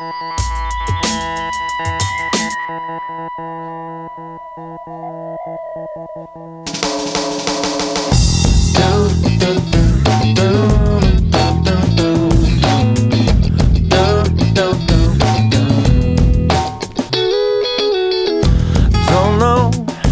Don't know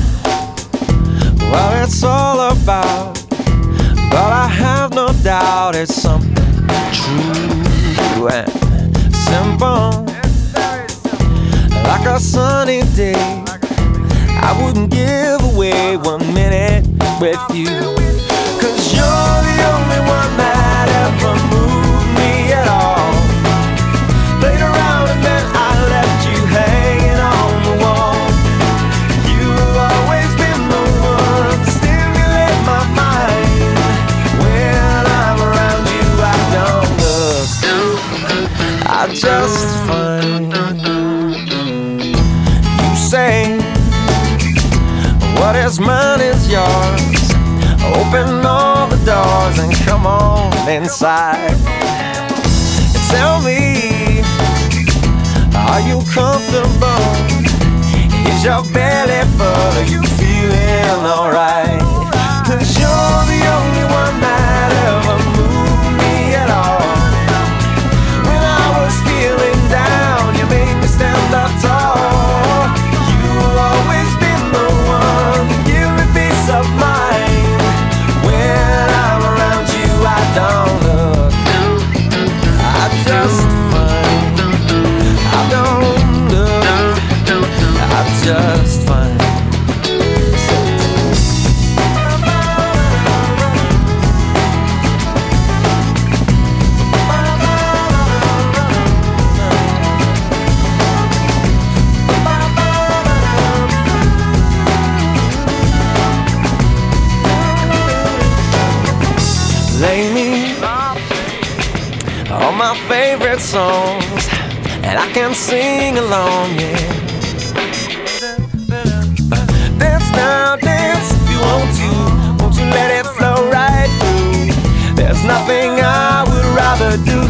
what it's all about, but I have no doubt it's something true and simple. Like a sunny day, I wouldn't give away 1 minute with you, 'cause you're the only one that ever moved me at all. Played around and then I left you hanging on the wall. You've always been the one to stimulate my mind. When I'm around you, I don't look, I just find you say what is mine is yours. Open all the doors and come on inside. Tell me, are you comfortable? Is your belly full? Are you feeling alright? 'Cause you're the only one that ever moved me at all. When I was feeling down, you made me stand up tall. You've always been the one to give me peace of mind. When I'm around you, I don't look, I just find. I don't look, I just find. Play me all my favorite songs, and I can sing along, yeah. Dance now, dance if you want to. Won't you let it flow right through? There's nothing I would rather do